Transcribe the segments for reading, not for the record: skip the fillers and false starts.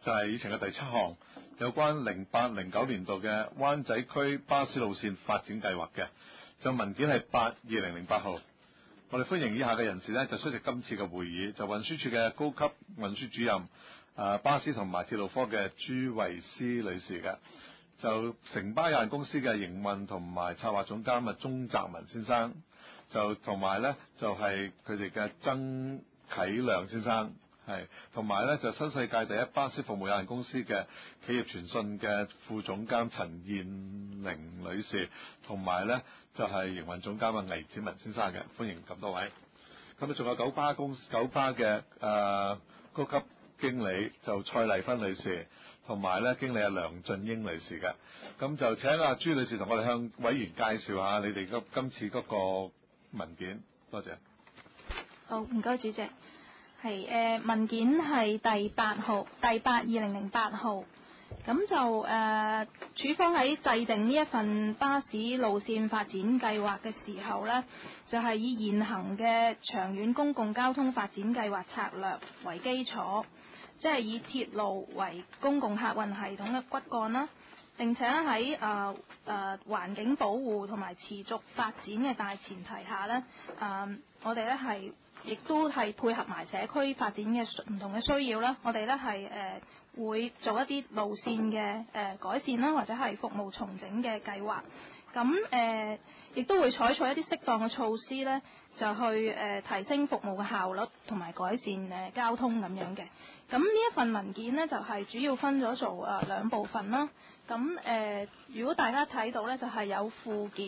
就係議程嘅第7項，有關08-09年度嘅灣仔區巴士路線發展計劃嘅，就文件係8/2008號。我哋歡迎以下嘅人士呢，就出席今次嘅會議，就運輸署嘅高級運輸主任、巴士同埋鐵路科嘅朱慧思女士嘅，就城巴有限公司嘅營運同埋策劃總監鍾澤文先生，就同埋呢就係佢哋嘅曾啟亮先生。係，同埋咧就新世界第一巴士服務有限公司嘅企業傳訊嘅副總監陳燕玲女士，同埋咧就係營運總監魏展文先生嘅，歡迎咁多位。咁啊，仲有九巴嘅高級經理就蔡麗芬女士，同埋咧經理梁俊英女士嘅。咁就請阿朱女士同我哋向委員介紹下你哋今次嗰個文件，多謝。 好，唔該主席。係文件係第8/2008號，咁就署方喺制定呢一份巴士路線發展計劃嘅時候呢，就係以現行嘅長遠公共交通發展計劃策略為基礎，即係以鐵路為公共客運系統嘅骨幹啦，並且喺環境保護同埋持續發展嘅大前提下呢，我哋呢係亦都係配合埋社區發展嘅唔同嘅需要啦，我哋呢係會做一啲路線嘅改善啦，或者係服務重整嘅計劃。咁亦都會採取一啲適當嘅措施呢，就去提升服務嘅效率同埋改善交通咁樣嘅。咁呢一份文件呢，就係主要分咗做2部分啦。咁如果大家睇到呢，就係有附件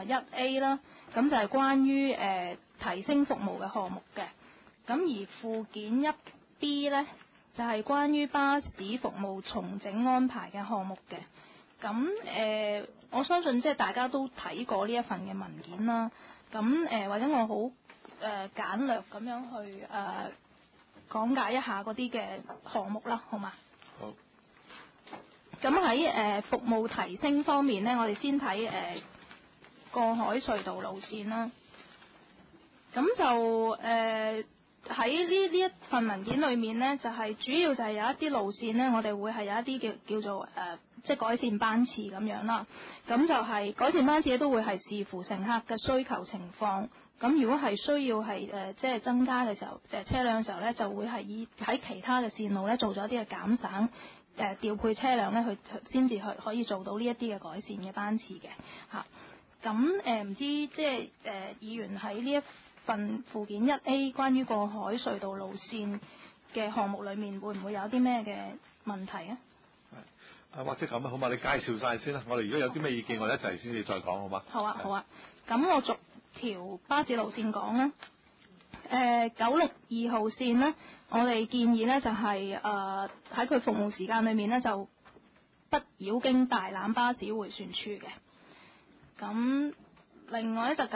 1A 啦，咁就係關於提升服務嘅項目嘅。咁而附件1B 呢，就係關於巴士服務重整安排嘅項目嘅。咁我相信即係大家都睇過呢一份嘅文件啦。咁或者我好簡略咁樣去講解一下嗰啲嘅項目啦，好嘛？好。咁喺服務提升方面呢，我哋先睇過海隧道路線啦。咁就喺呢一份文件裏面呢，就係主要就係有一啲路線呢，我哋會係有一啲叫做即係改善班次咁樣啦。咁就係改善班次都會係視乎乘客嘅需求情況。咁如果係需要係即係增加嘅時候，車輛嘅時候呢，就會係喺其他嘅線路呢做咗一啲嘅減省，調配車輛呢去先至可以做到呢一啲嘅改善嘅班次嘅嚇。咁唔知即係議員喺呢一份附件1A 關於過海隧道路線嘅項目裏面，會唔會有啲咩嘅問題啊？ 或者咁啊，好嘛？你介紹晒先啦。我哋如果有啲咩意見，我哋一齊先至再講，好嘛？ 好啊，好啊。咁我逐條巴士路線講啦。962號線呢，我哋建議呢就係喺佢服務時間裏面呢，就不繞經大欖巴士迴旋處嘅。咁另外呢，就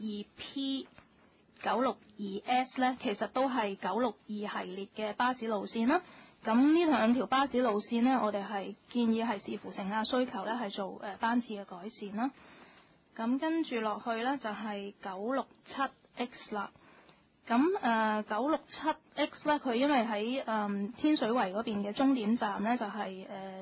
962P、962S 呢，其實都係962系列嘅巴士路線啦。咁呢2條巴士路線呢，我哋係建議係視乎乘客需求呢，係做班次嘅改善啦。咁跟住落去呢，就係 967X 啦。咁967X 呢，佢因為喺天水圍嗰邊嘅終點站呢，就係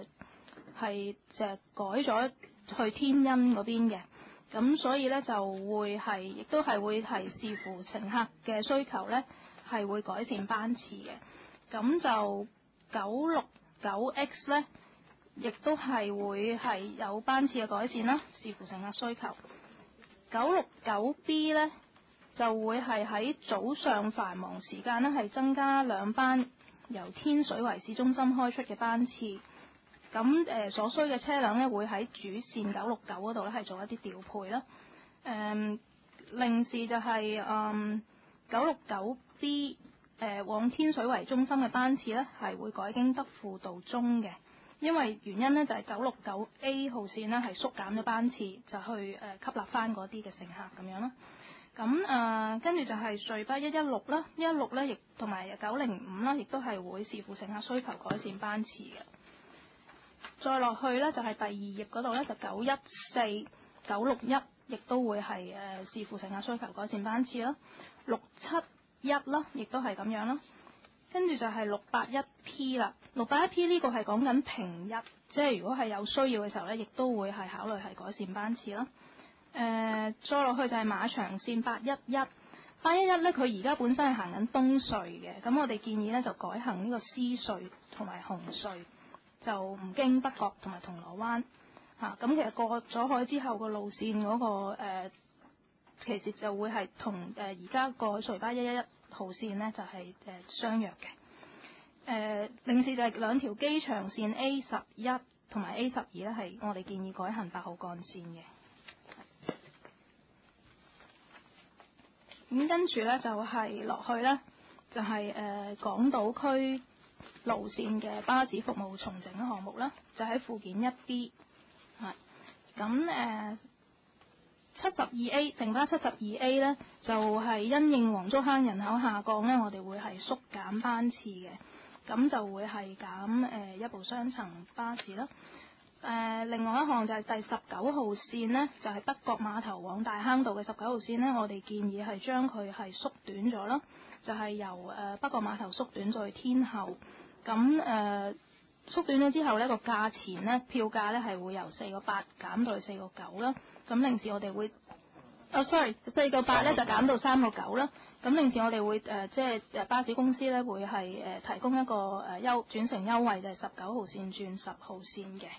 改咗去天恩嗰邊嘅。咁所以呢，就會係亦都係會係視乎乘客嘅需求呢，係會改善班次嘅。咁就 969X 呢，亦都係會係有班次嘅改善啦，視乎乘客需求。969B 呢，就會係喺早上繁忙時間呢，係增加2班由天水圍市中心開出嘅班次。咁所需嘅車輛呢，會喺主線969嗰度呢，係做一啲調配啦。另時就係969B 往天水圍中心嘅班次呢，係會改經德輔道中嘅，因為原因呢，就係 969A 號線呢，係縮減咗班次，就去吸納翻嗰啲嘅乘客咁樣啦。咁跟住就係隧巴116啦，116呢亦同埋905啦，亦都係會視乎乘客需求改善班次嘅。再落去呢，就係第2頁嗰度呢，就914、961亦都會係視乎乘客需求改善班次啦。671啦，亦都係咁樣啦。 跟住就係681P 啦，681P 呢個係講緊平日，即係如果係有需要嘅時候咧，亦都會係考慮係改善班次啦。再落去就係馬場線811咧，佢而家本身係行緊東隧嘅，咁我哋建議咧就改行呢個獅隧同埋紅隧，就唔經北角同埋銅鑼灣嚇。咁其實過咗海之後個路線嗰個其實就會係同而家過海隧巴111號線呢就係相若嘅。另外就係兩條機場線 A11同埋 A12咧，係我哋建議改行8號幹線嘅。咁跟住咧就係落去咧，就係港島區路線嘅巴士服務重整項目啦，就喺附件 1B 係。咁72A 城巴72A 咧，就係因應黃竹坑人口下降咧，我哋會係縮減班次嘅，咁就會係減一部雙層巴士啦。另外一項就係第19號線呢，就係北角碼頭往大坑道嘅19號線呢，我哋建議係將佢係縮短咗啦，就係由北角碼頭縮短咗去天后。咁縮短咗之後呢，個價錢呢，票價呢係會由4.8減到去4.9啦。咁另時我哋會4.8咧就減到3.9啦。咁另時我哋會即係巴士公司咧會係提供一個轉乘優惠，就係19號線轉10號線嘅。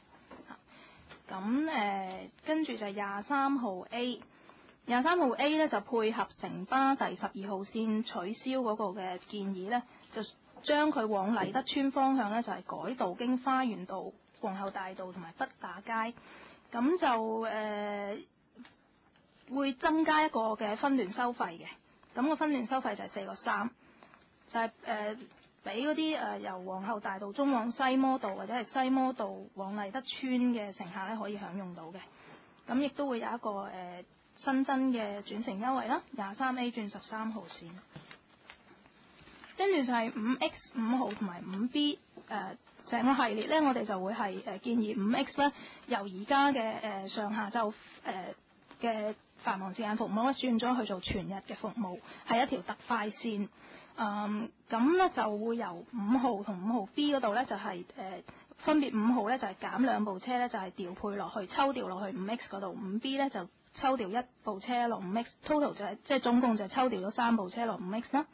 咁跟住就係23號 A，23號 A 咧就配合城巴第12號線取消嗰個嘅建議咧，就將佢往禮德邨方向咧就係改道經花園道、皇后大道同埋畢打街，咁就會增加一個嘅分段收費嘅。咁個分段收費就係4.3，就係俾嗰啲由皇后大道中往西摩道或者係西摩道往禮德邨嘅乘客咧可以享用到嘅。咁亦都會有一個新增嘅轉乘優惠啦，23A 轉13號線。跟住就係5X 5號同埋5B 成個系列咧，我哋就會係建議5X 咧由而家嘅上下晝嘅繁忙時間服務咧轉咗去做全日嘅服務，係一條特快線。咁咧就會由5號同5號 B 嗰度咧就係分別5號咧就係減2部車咧就係調配落去抽調落去5X 嗰度，5B 咧就抽調1部車落5X，total 就係即係總共就抽調咗3部車落5X 啦。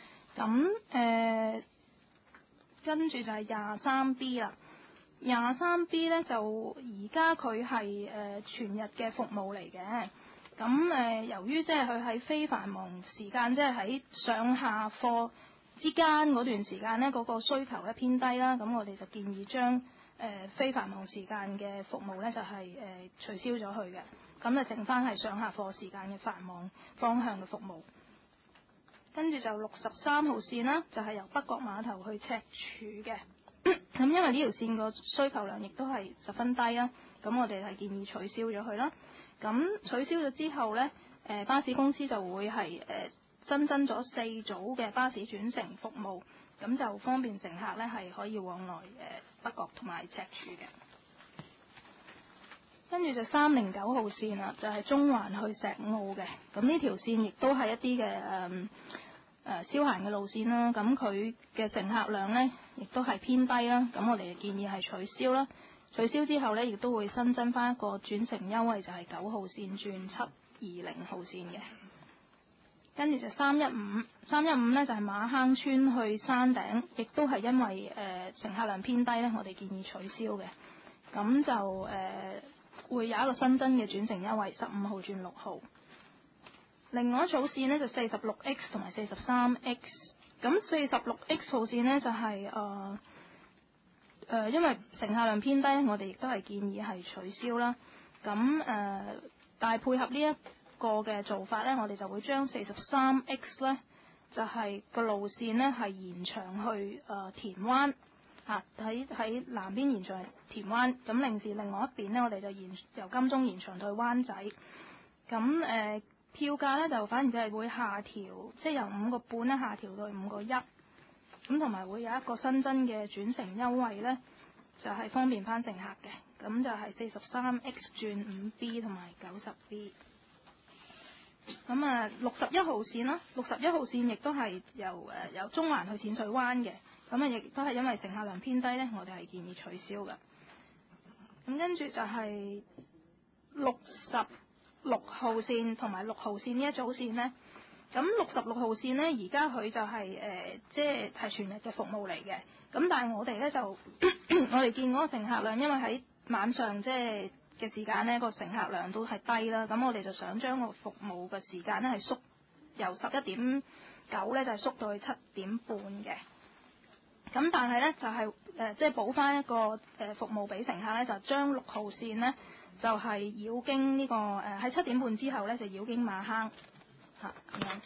咁跟住就係23B 啦。23B 咧就而家佢係全日嘅服務嚟嘅。咁由於即係佢喺非繁忙時間，即係喺上下課之間嗰段時間咧，嗰個需求咧偏低啦。咁我哋就建議將非繁忙時間嘅服務咧就係取消咗佢嘅。咁就剩翻係上下課時間嘅繁忙方向嘅服務。跟住就63號線啦，就係由北角碼頭去赤柱嘅。咁因為呢條線個需求量亦都係十分低啦，咁我哋係建議取消咗佢啦。咁取消咗之後呢，巴士公司就會係新增咗4組嘅巴士轉乘服務，咁就方便乘客呢係可以往來北角同埋赤柱嘅。跟住就309號線啦，就係中環去石澳嘅。咁呢條線亦都係一啲嘅消閒嘅路線啦。咁佢嘅乘客量呢亦都係偏低啦。咁我哋建議係取消啦。取消之後呢，亦都會新增翻一個轉乘優惠，就係9號線轉720號線嘅。跟住就315呢，就係馬坑村去山頂，亦都係因為乘客量偏低呢，我哋建議取消嘅。咁就會有一個新增嘅轉乘優惠，15號轉6號。另外一組線呢，就46X 同埋43X。咁46X 號線呢，就係因為乘客量偏低，我哋亦都係建議係取消啦。咁但係配合呢一個嘅做法呢，我哋就會將43X 呢，就係個路線呢係延長去田灣。喺南邊延長田灣，咁另外一邊呢，我哋就由金鐘延長到去灣仔。咁票價呢，就反而就係會下調，即係由5.5呢下調到去5.1。咁同埋會有一個新增嘅轉乘優惠呢，就係方便翻乘客嘅。咁就係43X 轉5B 同埋90B。 咁啊61號線啦，61號線亦都係由中環去淺水灣嘅，咁啊亦都係因為乘客量偏低呢，我哋係建議取消嘅。咁跟住就係66號線同埋6號線呢一組線呢。咁66號線呢，而家佢就係即係全日嘅服務嚟嘅。咁但係我哋呢，就我哋見嗰個乘客量，因為喺晚上即係嘅時間呢，個乘客量都係低啦。咁我哋就想將個服務嘅時間呢係縮由11.9呢，就係縮到去7點半嘅。咁但係呢，就係即係補翻一個服務俾乘客呢，就將6號線呢，就係繞經呢個喺7點半之後呢，就繞經馬坑。咁樣，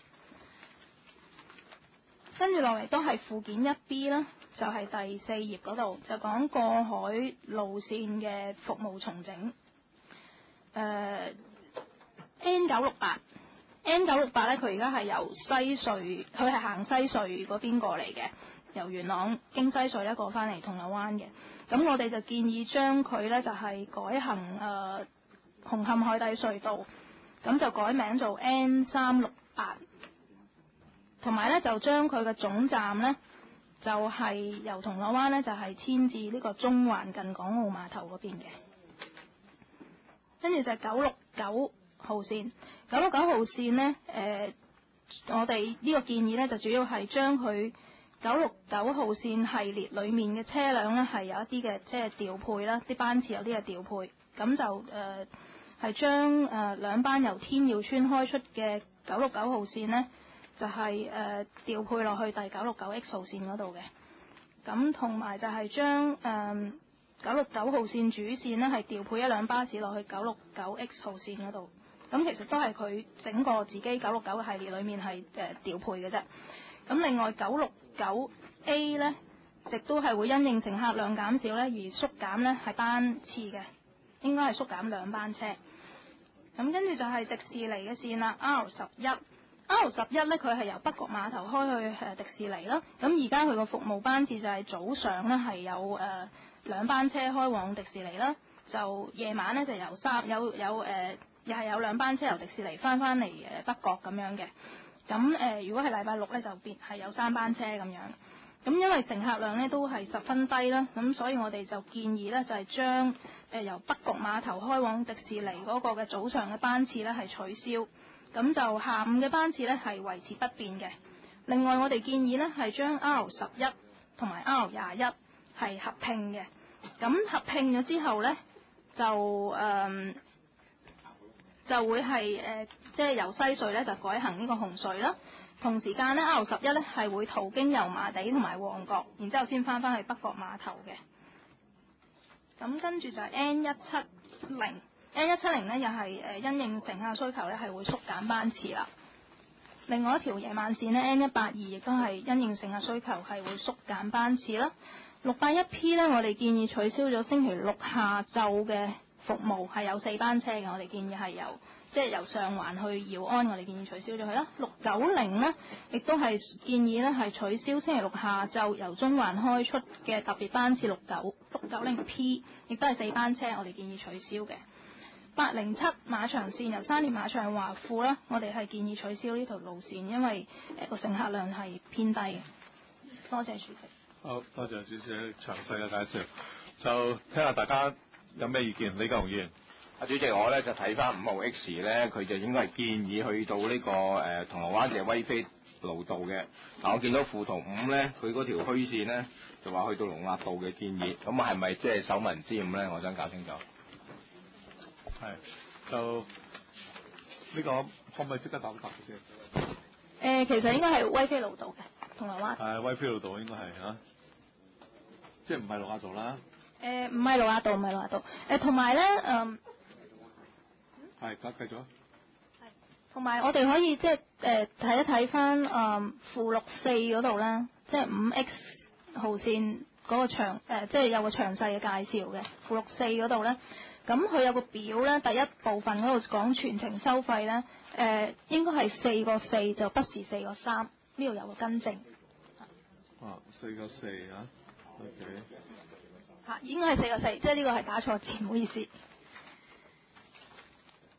跟住落嚟都係附件 1B 啦，就係第4頁嗰度就講過海路線嘅服務重整。N968 咧，佢而家係由西隧，佢係行西隧嗰邊過嚟嘅，由元朗經西隧咧過翻嚟銅鑼灣嘅。咁我哋就建議將佢咧就係改行紅磡海底隧道。咁就改名做 N368，同埋咧就將佢嘅總站咧就係由銅鑼灣咧就係遷至呢個中環近港澳碼頭嗰邊嘅。跟住就係969號線，969號線呢，我哋呢個建議咧就主要係將佢969號線系列裡面嘅車輛咧係有一啲嘅即係調配啦，啲班次有啲嘅調配，咁就係將兩班由天耀村開出嘅969號線呢，就係調配落去第969X 號線嗰度嘅。咁同埋就係將969號線主線呢，係調配一輛巴士落去969X 號線嗰度。咁其實都係佢整個自己969嘅系列裡面係調配嘅啫。咁另外969A 呢，亦都係會因應乘客量減少呢而縮減呢係班次嘅，應該係縮減2班車。咁跟住就係迪士尼嘅線啦 ，R11 呢，佢係由北角碼頭開去迪士尼啦。咁而家佢個服務班次就係早上呢係有2班車開往迪士尼啦，就夜晚呢就又係有2班車由迪士尼翻嚟北角咁樣嘅。咁如果係禮拜六呢，就變係有3班車咁樣。咁因為乘客量呢都係十分低啦，咁所以我哋就建議呢，就係將由北角碼頭開往迪士尼嗰個嘅早上嘅班次呢係取消，咁就下午嘅班次呢係維持不變嘅。另外我哋建議呢係將 R11 同埋 R21係合併嘅，咁合併咗之後呢，就會係即係由西隧呢就改行呢個紅隧啦。同時間呢 R11呢係會途經油麻地同埋旺角，然之後先翻去北角碼頭嘅。咁跟住就係 N170 呢又係因應乘客需求呢係會縮減班次啦。另外一條夜晚線呢 N182 亦都係因應乘客需求係會縮減班次啦。681P 呢，我哋建議取消咗星期六下晝嘅服務，係有4班車嘅，我哋建議係由上環去耀安，我哋建議取消咗佢啦。690呢，亦都係建議呢係取消星期六下晝由中環開出嘅特別班次690P， 亦都係4班車，我哋建議取消嘅。807馬場線由沙田馬場華富啦，我哋係建議取消呢條路線，因為個乘客量係偏低嘅。多謝主席。 好，多謝主席詳細嘅介紹，就聽下大家有咩意見。李國雄議員。 主席，我咧就睇翻5號 X 咧，佢就應該係建議去到呢、個銅鑼灣嘅威菲路道嘅。但我見到附圖5咧，佢嗰條虛線咧就話去到龍壓道嘅建議，咁係咪即係手民之誤咧？我想搞清楚。 係，就呢個可唔可以即刻答先？ 其實應該係威菲路道嘅銅鑼灣。 係威菲路道應該係嚇，即係唔係龍壓道啦？ 唔係龍壓道，唔係龍壓道。同埋咧， 係，繼續。 同埋我哋可以即係睇一睇翻附錄4嗰度咧，即係5X 號線嗰個即係有個詳細嘅介紹嘅附錄4嗰度咧。咁佢有個表咧，第一部分嗰度講全程收費咧，應該係4個4，就不是4個3，呢度有個更正。 4個4啊 ，OK。 應該係4個4，即係呢個係打錯字，唔好意思。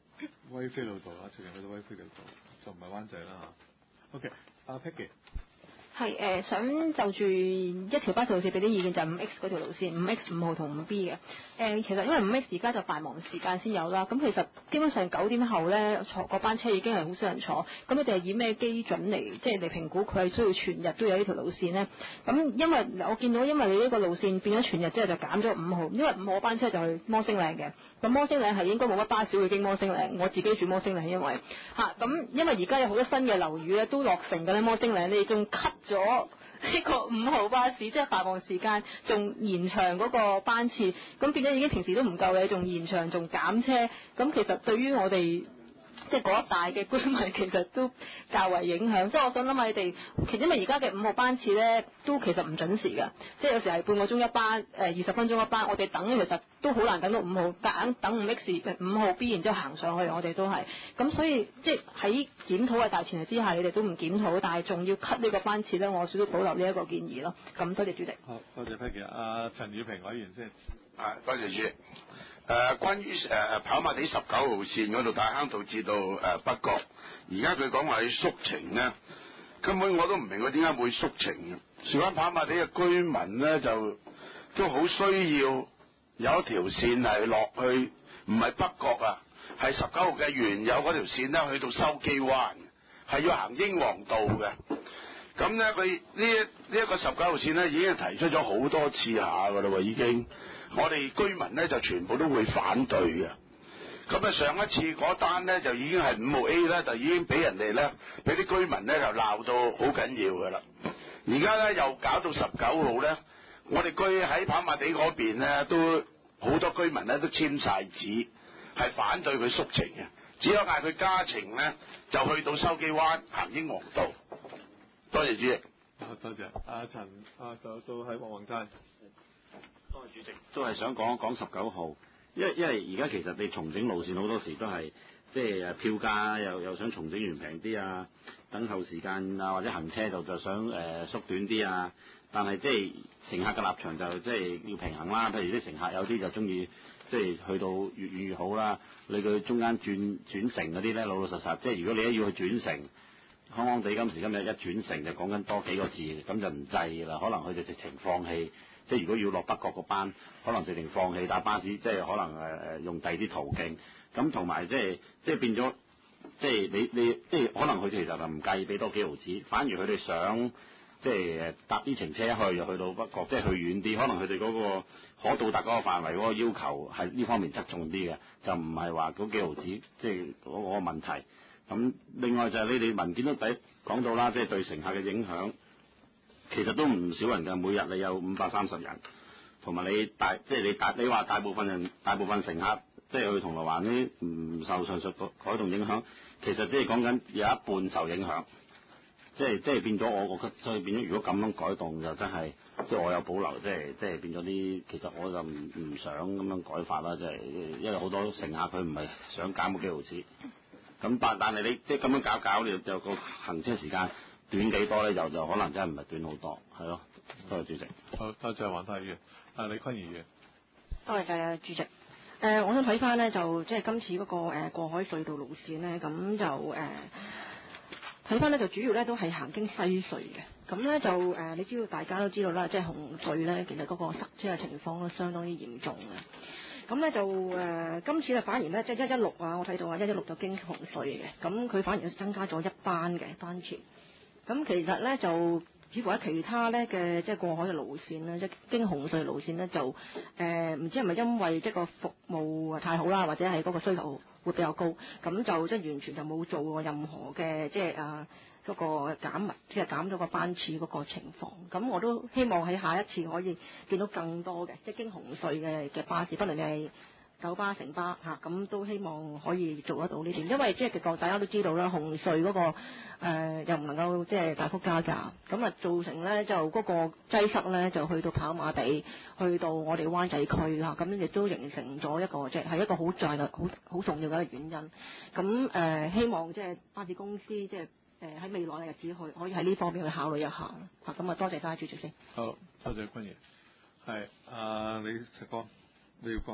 威菲路道啦，最近去到威菲路道，就唔係灣仔啦嚇。OK，阿 Peggy。 係想就住一條巴士路線俾啲意見，就係5X 嗰條路線，5X 5號同5B 嘅。其實因為5X 而家就繁忙時間先有啦，咁其實基本上9點後咧坐嗰班車已經係好少人坐，咁你哋係以咩基準嚟即係嚟評估佢係需要全日都有呢條路線咧？咁因為我見到因為你呢個路線變咗全日之後就減咗5號，因為5號班車就去摩星嶺嘅，咁摩星嶺係應該冇乜巴士會經摩星嶺，我自己住摩星嶺因為咁因為而家有好多新嘅樓宇咧都落成嘅咧，摩星嶺你仲 cut 咗呢個5號巴士，即係繁忙時間仲延長嗰個班次，咁變咗已經平時都唔夠你，仲延長仲減車，咁其實對於我哋即係嗰一帶嘅居民其實都較為影響，即係我想諗下你哋，其實因為而家嘅5號班次咧都其實唔準時㗎，即係有時係半個鐘一班，20分鐘一班，我哋等其實都好難等到5號，夾硬等5號 B 然之後行上去，我哋都係，咁所以即係喺檢討嘅大前提之下，你哋都唔檢討，但係仲要 cut 呢個班次咧，我少少保留呢一個建議咯。咁多謝主席。 好，多謝 Peggy。阿陳宇平委員先。 多謝主席。關於跑馬地19號線嗰度大坑道至到北角，而家佢講話要縮程咧，根本我都唔明佢點解會縮程嘅。事關跑馬地嘅居民咧，就都好需要有一條線係落去，唔係北角啊，係19號嘅原有嗰條線咧，去到筲箕灣，係要行英皇道嘅。咁咧，佢呢一個19號線咧，已經提出咗好多次下噶啦喎，已經。我哋居民咧就全部都會反對嘅。咁啊，上一次嗰單咧就已經係5號 A 咧，就已經俾人哋咧，俾啲居民咧就鬧到好緊要噶啦。而家咧又搞到19號咧，我哋居喺跑馬地嗰邊咧，都好多居民咧都簽晒紙，係反對佢縮程嘅。只有嗌佢加程咧，就去到筲箕灣行英皇道。多謝主席。 多謝。阿陳，就到喺黃山。 多謝主席，都係想講一講19號，因為而家其實你重整路線好多時都係即係票價又想重整完平啲啊，等候時間啊或者行車就想縮短啲啊，但係即係乘客嘅立場就即係要平衡啦。譬如啲乘客有啲就中意即係去到越遠越好啦，你佢中間轉乘嗰啲咧老老實實，即係如果你一要去轉乘，康康地今時今日一轉乘就講緊多幾個字，咁就唔制啦，可能佢就直情放棄。即係如果要落北角個班，可能直情放棄搭巴士，即係可能用第二啲途徑。咁同埋即係變咗，即係你即係可能佢哋其實就唔介意俾多幾毫子，反而佢哋想即係搭啲程車去，又去到北角，即係去遠啲。可能佢哋嗰個可到達嗰個範圍嗰個要求係呢方面側重啲嘅，就唔係話嗰幾毫子，即係嗰個問題。咁另外就係你哋文件都講到啦，即係對乘客嘅影響。其實都唔少人嘅，每日你有530人，同埋你話大部分乘客即係去銅鑼灣呢唔受上述改動影響，其實即係講緊有一半受影響，即係變咗我覺得，所以變咗如果咁樣改動就真係即係我有保留，即係變咗啲，其實我就唔想咁樣改法啦，即係因為好多乘客佢唔係想減嗰幾毫子，咁但係你即係咁樣搞你就個行車時間。短幾多咧？就可能真係唔係短好多，係咯。多謝主席。 好，多謝黃太議員。李坤儀議員。 多謝主席。我想睇翻咧，就即係今次嗰個過海隧道路線咧，咁就睇翻咧，就主要咧都係行經西隧嘅。咁咧就你知道大家都知道啦，即係紅隧咧，其實嗰個塞車嘅情況都相當之嚴重嘅。咁咧就今次咧反而咧即係116啊，我睇到啊116就經紅隧嘅，咁佢反而增加咗一班嘅班次。咁其實咧就似乎喺其他咧嘅即係過海嘅路線咧，即係經紅隧路線咧就唔知係咪因為即係個服務太好啦，或者係嗰個需求會比較高，咁就即係完全就冇做過任何嘅即係嗰個即係減咗個班次嗰個情況。咁我都希望喺下一次可以見到更多嘅即係經紅隧嘅巴士，不論你係九巴、城巴咁都希望可以做得到呢點，因為即係大家都知道啦，紅隧嗰個又唔能夠即係大幅加價，咁啊造成咧就嗰個擠塞咧就去到跑馬地，去到我哋灣仔區啦，咁亦都形成咗一個即係一個好重要嘅一個原因。咁希望即係巴士公司即係喺未來嘅日子可以喺呢方面去考慮一下啦。咁啊多謝晒主席先。 好，多謝坤爺。係李石光，你要講。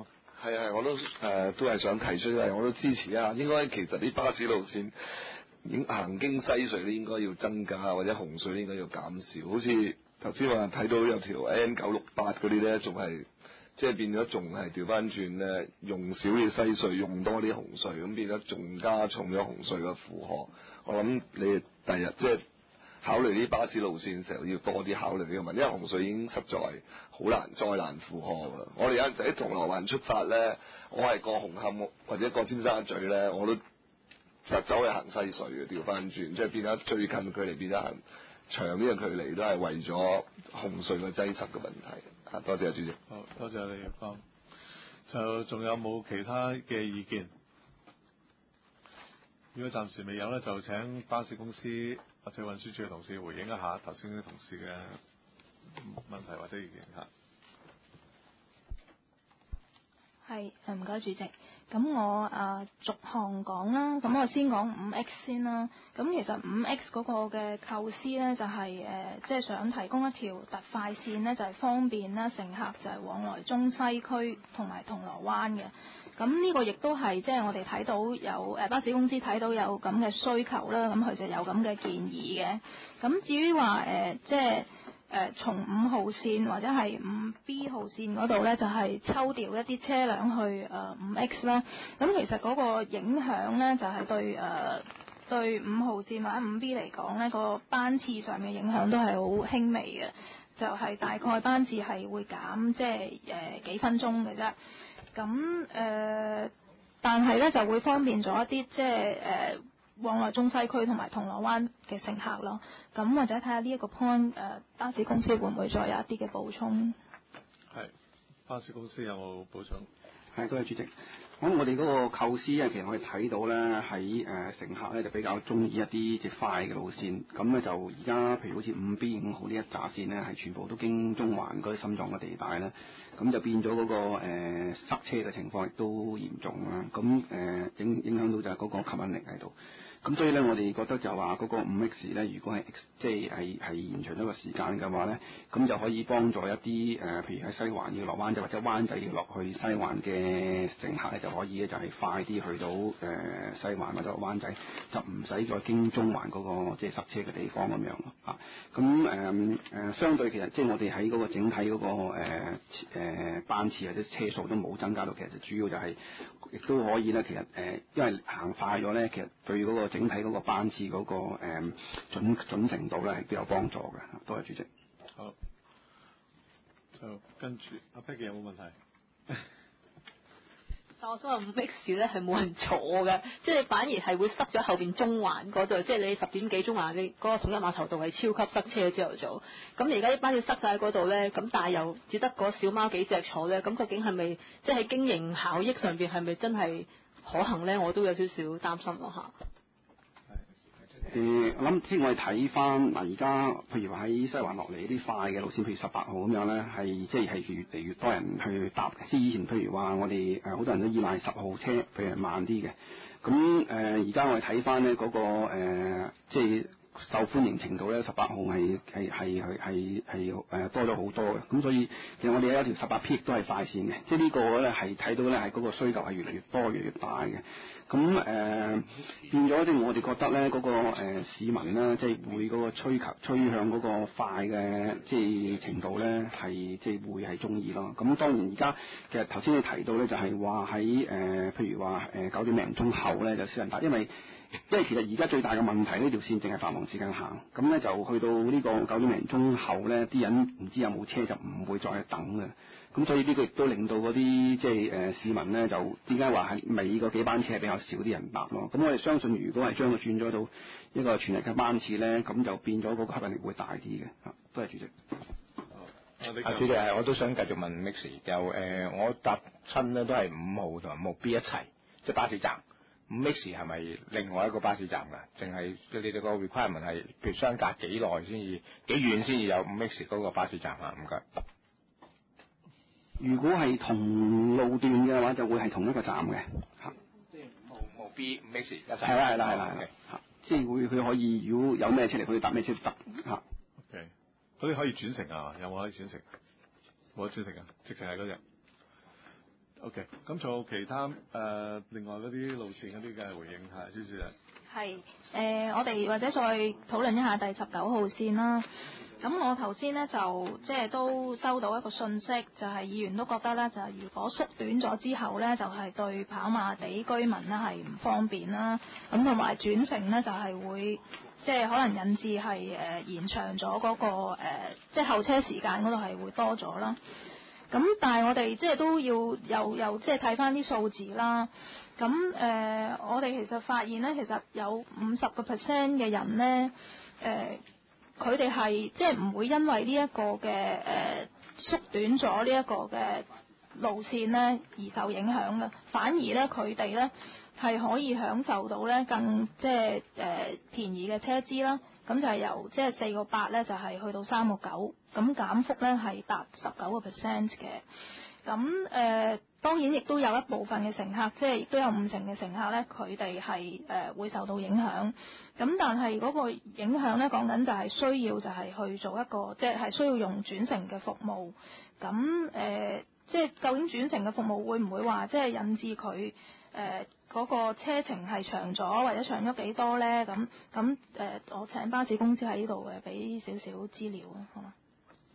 係，我都都係想提出嚟，我都支持啊。應該其實啲巴士路線行經西隧咧，應該要增加，或者紅隧應該要減少。好似頭先話睇到有條 N968嗰啲咧，仲係即係變咗，仲係調翻轉咧，用少啲西隧，用多啲紅隧，咁變咗仲加重咗紅隧嘅負荷。我諗你第日即係考慮啲巴士路線時候，要多啲考慮呢個問題，因為紅隧已經實在好難再難負荷㗎啦。我哋有陣時喺銅鑼灣出發咧，我係過紅磡或者過尖沙咀咧，我都就走去行西隧嘅，調翻轉，即係變咗最近距離變咗行長呢個距離，都係為咗紅隧嘅擠塞嘅問題。多謝主席。 好多謝李耀光。就仲有冇其他嘅意見？如果暫時未有咧，就請巴士公司或者運輸署嘅同事回應一下頭先啲同事嘅問題或者意見嚇。 係，唔該主席。咁我逐項講啦。咁我先講5X 先啦。咁其實5X嗰個嘅構思呢，就係即係想提供一條特快線呢，就係方便啦乘客就係往來中西區同埋銅鑼灣嘅。咁呢個亦都係即係我哋睇到有巴士公司睇到有咁嘅需求啦，咁佢就有咁嘅建議嘅。咁至於話即係從5號線或者係5B 號線嗰度呢，就係抽調一啲車輛去5X 啦。咁其實嗰個影響呢，就係對5號線或者5B 嚟講呢，個班次上面影響都係好輕微嘅，就係大概班次係會減即係幾分鐘嘅啫。咁但係咧就會方便咗一啲即係往來中西區同埋銅鑼灣嘅乘客咯。咁或者睇下呢一個 point 巴士公司會唔會再有一啲嘅補充？ 係，巴士公司有冇補充？ 係，多謝主席。我哋嗰個構思咧，其實我哋睇到咧喺乘客咧就比較中意一啲即係快嘅路線，咁咧就而家譬如好似5B 5號呢一紮線咧，係全部都經中環嗰啲心臟嘅地帶咧，咁就變咗嗰個塞車嘅情況亦都嚴重啦，咁影響到就係嗰個吸引力喺度。咁所以咧，我哋覺得就話嗰個5X 咧，如果係即係延長咗個時間嘅話咧，咁就可以幫助一啲譬如喺西環要落灣仔或者灣仔要落去西環嘅乘客咧，就可以咧就係快啲去到西環或者落灣仔，就唔使再經中環嗰個即係塞車嘅地方咁樣咯嚇。咁相對其實即係我哋喺嗰個整體嗰個班次或者車數都冇增加到，其實主要就係亦都可以咧，其實因為行快咗咧，其實對嗰個整體嗰個班次嗰個準程度咧係都有幫助嘅。多謝主席。 好，就跟住阿 Peggy 有冇問題？ 但我想話5X 咧係冇人坐嘅，即係反而係會塞咗後邊中環嗰度，即係你10點幾中環你嗰個統一碼頭度係超級塞車朝頭早。咁而家啲班要塞晒喺嗰度咧，咁但係又只得嗰小貓幾隻坐咧，咁究竟係咪即係喺經營效益上邊係咪真係可行咧？我都有少少擔心咯嚇。 我諗先我哋睇翻嗱，而家譬如話喺西環落嚟啲快嘅路線，譬如18號咁樣咧，係即係越嚟越多人去搭嘅。即係以前譬如話我哋好多人都依賴10號車，譬如慢啲嘅。咁而家我哋睇翻咧嗰個即係受歡迎程度咧，18號係多咗好多嘅。咁所以其實我哋有一條18P 都係快線嘅，即係呢個咧係睇到咧係嗰個需求係越嚟越多、越嚟越大嘅。咁變咗即係我哋覺得咧嗰個市民咧，即係會嗰個趨向嗰個快嘅即係程度咧，係即係會係中意咯。咁當然而家其實頭先你提到咧，就係話喺譬如話9點零鐘後咧就少人搭，因為其實而家最大嘅問題呢條線淨係繁忙時間行，咁咧就去到呢個9點零鐘後咧，啲人唔知有冇車就唔會再去等嘅。咁所以呢個亦都令到嗰啲即係市民咧，就點解話係尾嗰幾班車比較少啲人搭咯？咁我哋相信，如果係將佢轉咗到一個全日嘅班次咧，咁就變咗嗰個吸引力會大啲嘅。多謝主席。 主席係，我都想繼續問 Mix， 就我搭親咧都係5號同埋5號 B 一齊，即係巴士站。5X 係咪另外一個巴士站㗎？淨係你哋個 requirement 係，譬如相隔幾耐先至、幾遠先至有5X 嗰個巴士站啊？唔該。 如果係同路段嘅話，就會係同一個站嘅嚇。 即係5號 B 5X 一齊。 係啦。嚇，即係會佢可以如果有咩車嚟，可以搭咩車得嚇。 OK，嗰啲可以轉乘啊？有冇可以轉乘？冇得轉乘啊？直情係嗰隻。 OK， 咁仲有其他另外嗰啲路線嗰啲嘅回應係，朱小姐。 係我哋或者再討論一下第19號線啦。咁我頭先呢，就即係都收到一個訊息，就係議員都覺得呢，就係如果縮短咗之後呢，就係對跑馬地居民呢係唔方便啦。咁同埋轉乘呢，就係會即係可能引致係延長咗嗰個即係候車時間嗰度係會多咗啦。咁但係我哋即係都要又即係睇翻啲數字啦。咁我哋其實發現咧，其實有50% 嘅人咧，佢哋係即係唔會因為呢一個嘅縮短咗呢一個嘅路線咧而受影響嘅，反而咧佢哋咧係可以享受到咧更即係便宜嘅車資啦。咁就係由即係4個8咧，就係去到3個9，咁減幅咧係達19% 嘅。咁當然亦都有一部分嘅乘客，即係亦都有50%嘅乘客咧，佢哋係會受到影響。咁但係嗰個影響咧，講緊就係需要就係去做一個，即係需要用轉乘嘅服務。咁即係究竟轉乘嘅服務會唔會話即係引致佢嗰個車程係長咗，或者長咗幾多咧？咁我請巴士公司喺呢度俾少少資料啊，好嘛？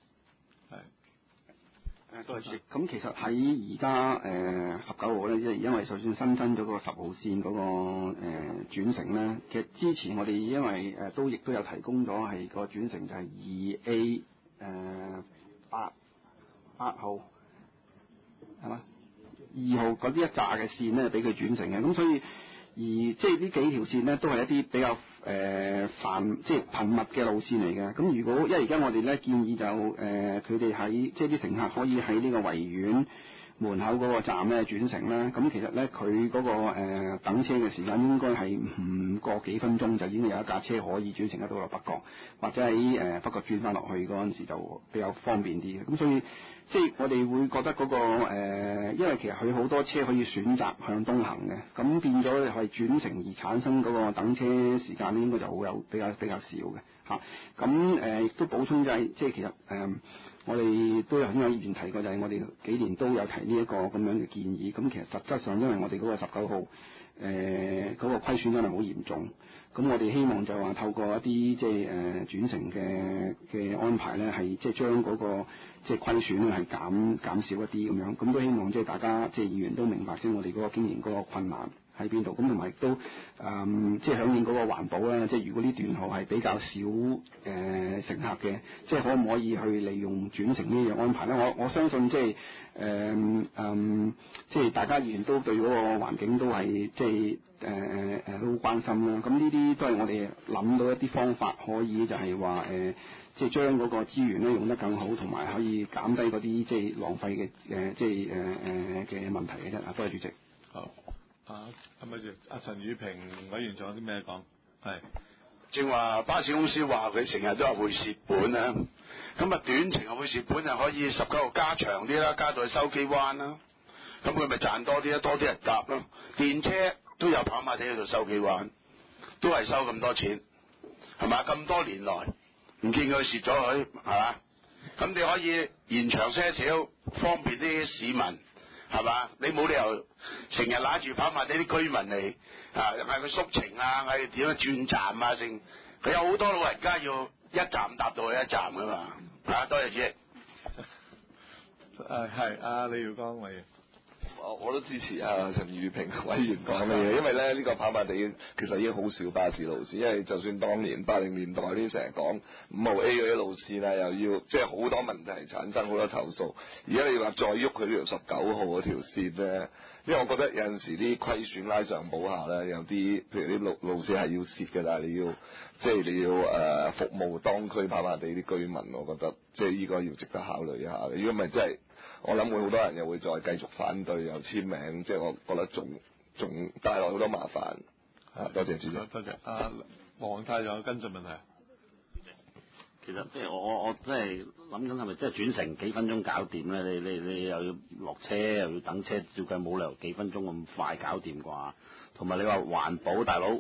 多謝主席。咁其實喺而家19號咧，因為就算新增咗個10號線嗰個轉乘咧，其實之前我哋因為亦都有提供咗係個轉乘就係2A 8號係嘛，2號嗰啲一紮嘅線咧俾佢轉乘嘅，咁所以而即係呢幾條線咧都係一啲比較即係頻密嘅路線嚟嘅。咁如果因為而家我哋咧建議就佢哋喺即係啲乘客可以喺呢個維園門口嗰個站咧轉乘啦。咁其實咧佢嗰個等車嘅時間應該係唔過幾分鐘就已經有一架車可以轉乘得到落北角，或者喺北角轉翻落去嗰陣時就比較方便啲嘅。咁所以即係我哋會覺得嗰個因為其實佢好多車可以選擇向東行嘅，咁變咗係轉乘而產生嗰個等車時間咧，應該就好有比較少嘅嚇。咁亦都補充就係即係其實我哋都有議員提過，就係我哋幾年都有提呢一個咁樣嘅建議。咁其實實質上因為我哋嗰個19號嗰個虧損真係好嚴重，咁我哋希望就話透過一啲即係轉乘嘅安排咧，係即係將嗰個即係虧損咧係減少一啲咁樣，咁都希望即係大家即係議員都明白即係我哋嗰個經營嗰個困難喺邊度，咁同埋亦都即係響應嗰個環保啦，即係如果呢段路係比較少乘客嘅，即係可唔可以去利用轉乘呢樣安排咧？我相信即係即係大家議員都對嗰個環境都係即係都好關心啦。咁呢啲都係我哋諗到一啲方法，可以就係話即係將嗰個資源咧用得更好，同埋可以減低嗰啲即係浪費嘅即係嘅問題嘅啫。多謝主席。 好。咪住，阿陳宇平委員仲有啲咩講？係正話巴士公司話佢成日都係會蝕本啊，咁啊短程會蝕本就可以19號加長啲啦，加到去筲箕灣啦，咁佢咪賺多啲啦，多啲人搭咯。電車都有跑馬地喺度筲箕灣，都係收咁多錢，係嘛？咁多年來唔見佢蝕咗佢，係嘛？咁你可以延長些少，方便啲市民。係嘛？你冇理由成日揦住跑馬地啲居民嚟嗌佢縮程啊，嗌佢點樣轉站啊，剩佢有好多老人家要一站搭到去一站噶嘛。多謝主席。 係阿李耀光委員。 我都支持陳宇平委員講嘅嘢，因為咧呢個跑馬地其實已經好少巴士路線，因為就算當年80年代啲成日講5號 A 嗰啲路線啊，又要即係好多問題產生，好多投訴。而家你話再喐佢呢條19號嗰條線咧，因為我覺得有陣時啲虧損拉上補下咧，有啲譬如啲路線係要蝕嘅，但係你要服務當區跑馬地啲居民，我覺得即係呢個要值得考慮一下。如果唔係真係，我諗會好多人又會再繼續反對又簽名，即係我覺得仲帶來好多麻煩。多謝主席。 多謝。黃太仲有跟進問題。 其實即係我真係諗緊係咪即係轉乘幾分鐘搞掂咧？你又要落車又要等車，照計冇理由幾分鐘咁快搞掂啩？同埋你話環保大佬，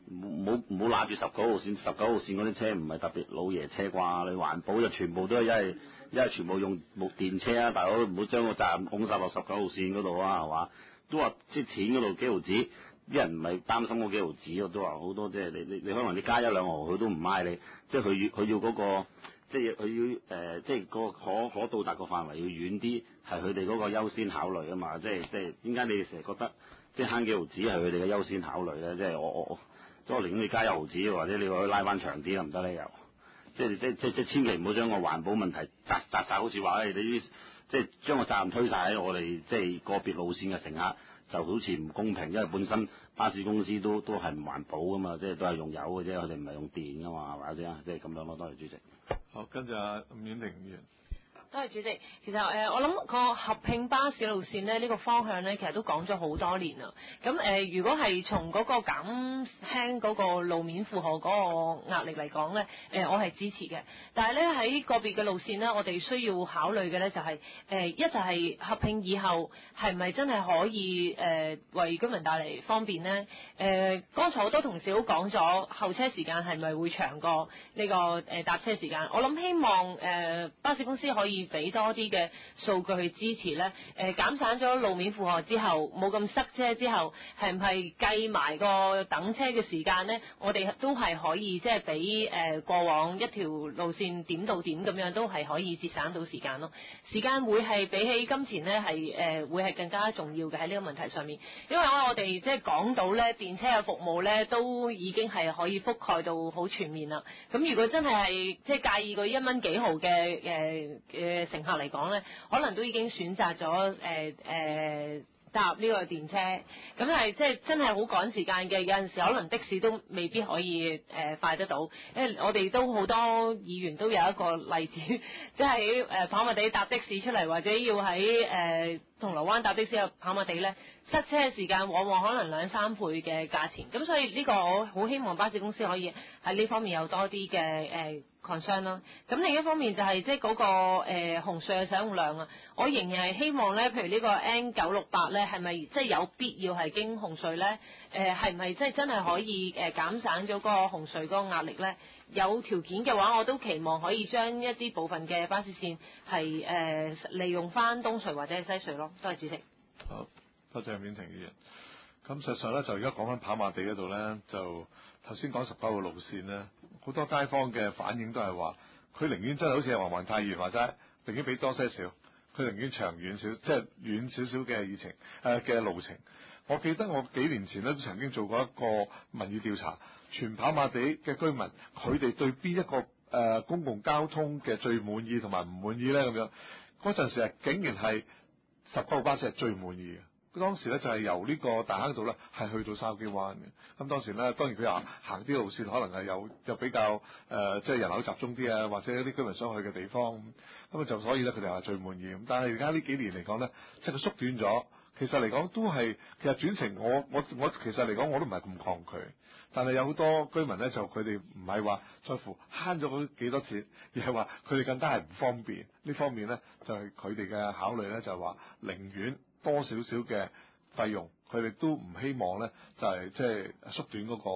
唔好揦住19號線，19號線嗰啲車唔係特別老爺車啩，你環保就全部都係一係全部用木電車啊，大佬唔好將個責任拱晒落19號線嗰度啊，係嘛？都話即係錢嗰度幾毫子，啲人唔係擔心嗰幾毫子，我都話好多即係你可能你加1-2毫佢都唔買你，即係佢要嗰個。即係佢要即係個可到達個範圍要遠啲，係佢哋嗰個優先考慮啊嘛！即係點解你哋成日覺得即係慳幾毫子係佢哋嘅優先考慮咧？即係我寧願你加1毫子，或者你可以拉翻長啲得唔得咧？又即千祈唔好將個環保問題砸晒，好似話你啲即係將個責任推晒喺我哋即係個別路線嘅乘客，就好似唔公平，因為本身巴士公司都係唔環保噶嘛，即係都係用油嘅啫，佢哋唔係用電噶嘛，係咪先？即係咁樣咯，多謝主席。 好，跟住阿伍婉婷議員。 多謝主席。其實我諗個合併巴士路線呢，呢個方向呢，其實都講咗好多年啦。咁如果係從嗰個減輕嗰個路面負荷嗰個壓力嚟講呢，我係支持嘅。但係呢，喺個別嘅路線呢，我哋需要考慮嘅呢就係一就係合併以後係咪真係可以為居民帶嚟方便呢？剛才好多同事都講咗候車時間係咪會長過呢個搭車時間？我諗希望巴士公司可以俾多啲嘅數據去支持咧，減省咗路面負荷之後，冇咁塞車之後，係唔係計埋個等車嘅時間咧？我哋都係可以即係俾過往一條路線點到點咁樣，都係可以節省到時間咯。時間會係比起金錢咧係會係更加重要嘅喺呢個問題上面，因為我哋即係講到咧電車嘅服務咧都已經係可以覆蓋到好全面啦。咁如果真係即係介意個1蚊幾毫嘅乘客嚟講咧，可能都已經選擇咗搭呢個電車，咁係即係真係好趕時間嘅。有陣時可能的士都未必可以快得到，因為我哋都好多議員都有一個例子，即係喺跑馬地搭的士出嚟，或者要喺銅鑼灣搭的士入跑馬地咧，塞車嘅時間往往可能2-3倍嘅價錢。咁所以呢個我好希望巴士公司可以喺呢方面有多啲嘅concern 啦。咁另一方面就係即係嗰個紅隧嘅使用量啊，我仍然係希望咧，譬如呢個 N968咧，係咪即係有必要係經紅隧咧？係咪即係真係可以減省咗嗰個紅隧嗰個壓力咧？有條件嘅話，我都期望可以將一啲部分嘅巴士線係利用翻東隧或者係西隧咯。多謝主席。 好，多謝伍婉婷議員。咁實際上咧，就而家講翻跑馬地嗰度咧，就頭先講19號路線咧，好多街坊嘅反應都係話，佢寧願真係好似黃宏泰議員話齋，寧願俾多些少，佢寧願長遠少，即係遠少少嘅議程嘅路程。我記得我幾年前咧都曾經做過一個民意調查，全跑馬地嘅居民，佢哋對邊一個公共交通嘅最滿意同埋唔滿意咧咁樣，嗰陣時竟然係19號巴士係最滿意嘅。當時咧就係由呢個大坑道咧係去到筲箕灣嘅。咁當時咧當然佢話行啲路線可能係有比較即係人口集中啲啊，或者啲居民想去嘅地方，咁就所以咧佢哋話最滿意。咁但係而家呢幾年嚟講咧，即係佢縮短咗。其實嚟講都係，其實轉乘我其實嚟講我都唔係咁抗拒，但係有好多居民咧就佢哋唔係話在乎慳咗嗰幾多錢，而係話佢哋更加係唔方便。呢方面咧就係佢哋嘅考慮咧，就係話寧願多少少嘅費用，佢哋都唔希望咧就係即係縮短嗰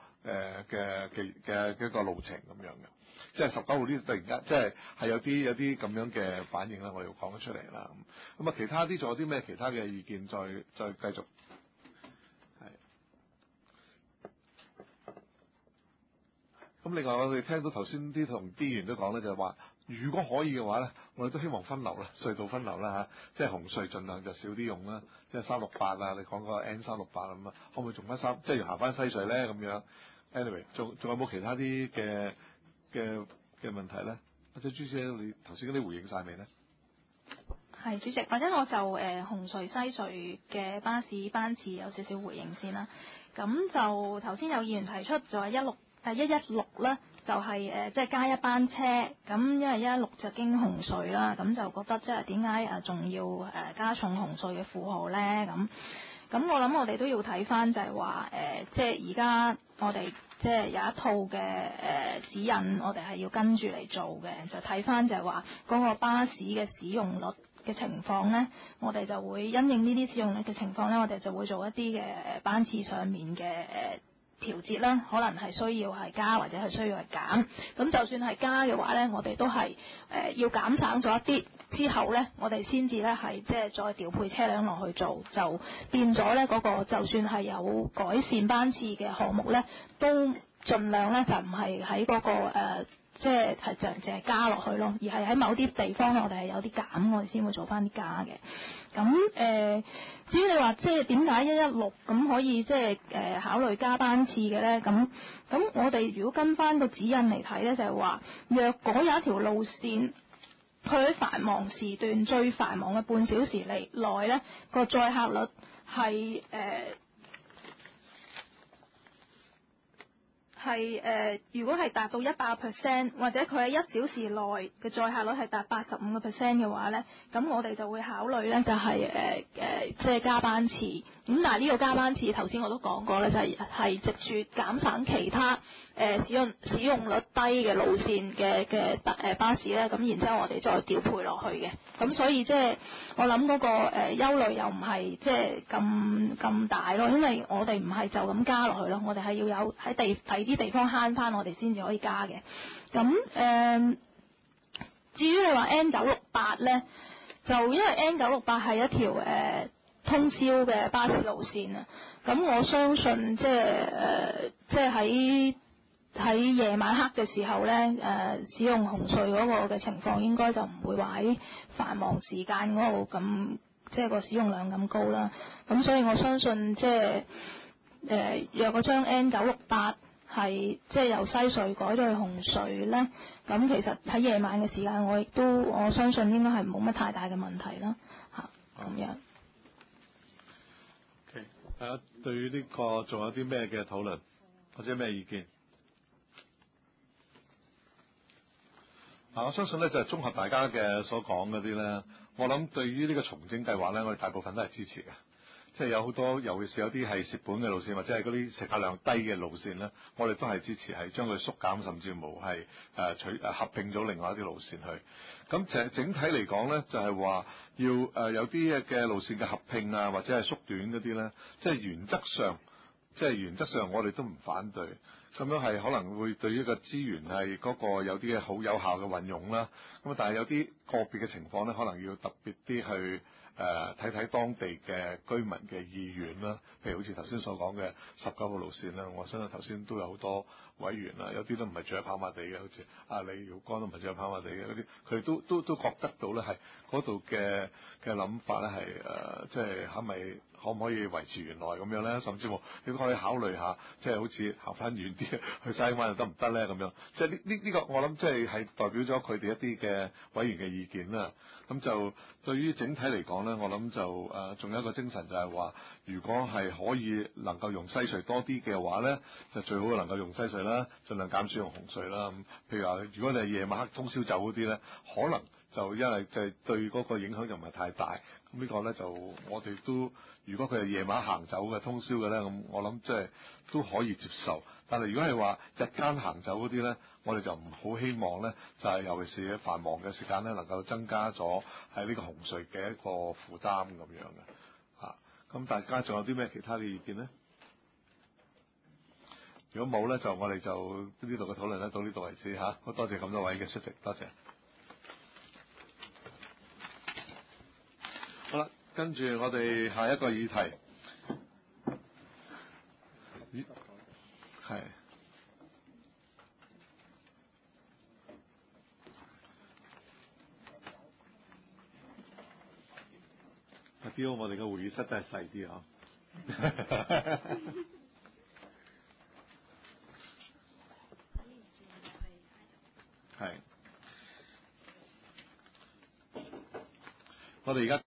個嘅一個路程咁樣嘅。即係19號呢突然間即係有啲咁樣嘅反應啦，我哋講咗出嚟啦。咁啊，其他啲仲有啲咩其他嘅意見再繼續係。咁另外我哋聽到頭先啲同議員都講咧，就係話如果可以嘅話咧，我哋都希望分流啦，隧道分流啦嚇，即係紅隧盡量就少啲用啦，即係368啊，你講個 N368咁啊，可唔可以仲翻即係要行翻西隧咧咁樣 ？Anyway， 仲有冇其他啲嘅問題咧？或者朱小姐你頭先嗰啲回應晒未咧？ 係主席，或者我就紅隧西隧嘅巴士班次有少少回應先啦。咁就頭先有議員提出就係116咧，就係即係加一班車。咁因為116就經紅隧啦，咁就覺得即係點解仲要加重紅隧嘅負荷咧？咁我諗我哋都要睇翻就係話即係而家我哋即係有一套嘅指引，我哋係要跟住嚟做嘅，就睇翻就係話嗰個巴士嘅使用率嘅情況咧，我哋就會因應呢啲使用率嘅情況咧，我哋就會做一啲嘅班次上面嘅調調節啦，可能係需要係加或者係需要係減。咁就算係加嘅話咧，我哋都係要減省咗一啲之後咧，我哋先至咧係即係再調配車輛落去做，就變咗咧嗰個就算係有改善班次嘅項目咧，都盡量咧就唔係喺嗰個即係淨係加落去咯，而係喺某啲地方咧，我哋係有啲減，我哋先會做翻啲加嘅。咁至於你話即係點解116咁可以即係考慮加班次嘅咧？咁我哋如果跟翻個指引嚟睇咧，就係話若果有一條路線，佢喺繁忙時段最繁忙嘅半小時內咧，個載客率係如果係達到100%，或者佢喺1小時內嘅載客率係達85%嘅話咧，咁我哋就會考慮咧就係即係加班次。咁但係呢個加班次頭先我都講過咧，就係藉住減省其他使用率低嘅路線嘅巴士咧，咁然之後我哋再調配落去嘅。咁所以即係我諗嗰個憂慮又唔係即係咁大咯，因為我哋唔係就咁加落去咯，我哋係要有喺第啲地方慳翻，我哋先至可以加嘅。咁至於你話 N968咧，就因為 N968係一條通宵嘅巴士路線啊，咁我相信即係喺夜晚黑嘅時候咧，使用紅隧嗰個嘅情況應該就唔會話喺繁忙時間嗰度咁，即係個使用量咁高啦。咁所以我相信即係若果將 N968係即係由西隧改咗去紅隧咧，咁其實喺夜晚嘅時間我相信應該係冇乜太大嘅問題啦，咁樣。 OK， 大家對於呢個仲有啲咩嘅討論或者咩意見？我相信咧就係綜合大家嘅所講嗰啲咧，我諗對於呢個重整計劃咧，我哋大部分都係支持嘅。即係有好多，尤其是有啲係蝕本嘅路線，或者係嗰啲乘客量低嘅路線咧，我哋都係支持係將佢縮減，甚至乎係合併咗另外一啲路線去。咁整體嚟講咧，就係話要有啲嘅路線嘅合併啊，或者係縮短嗰啲咧，即係原則上我哋都唔反對。咁樣係可能會對於個資源係嗰個有啲嘅好有效嘅運用啦。咁但係有啲個別嘅情況咧，可能要特別啲去睇睇當地嘅居民嘅意願啦。譬如好似頭先所講嘅19號路線啦，我相信頭先都有好多委員啦，有啲都唔係住喺跑馬地嘅，好似李耀光都唔係住喺跑馬地嘅嗰啲，佢哋都覺得到咧係嗰度嘅諗法咧係即係可唔可以維持原來咁樣咧？甚至乎你都可以考慮下，即係好似行翻遠啲去西灣又得唔得咧？咁樣即係呢個我諗即係代表咗佢哋一啲嘅委員嘅意見啦。咁就對於整體嚟講咧，我諗就仲有一個精神就係話，如果係可以能夠用西隧多啲嘅話咧，就最好能夠用西隧啦，盡量減少用紅隧啦。咁譬如話，如果你係夜晚黑通宵走嗰啲咧，可能就因為就係對嗰個影響就唔係太大。咁呢個咧就我哋都，如果佢係夜晚行走嘅通宵嘅咧，咁我諗即係都可以接受。但係如果係話日間行走嗰啲咧，我哋就唔好希望咧，就係尤其是喺繁忙嘅時間咧，能夠增加咗喺呢個紅隧嘅一個負擔咁樣嘅嚇。咁大家仲有啲咩其他嘅意見咧？如果冇咧，就我哋就呢度嘅討論咧到呢度為止嚇。好多謝咁多位嘅出席，多謝。好啦，跟住我哋下一個議題，係阿雕，我哋嘅會議室都係細啲啊。係，我哋而家。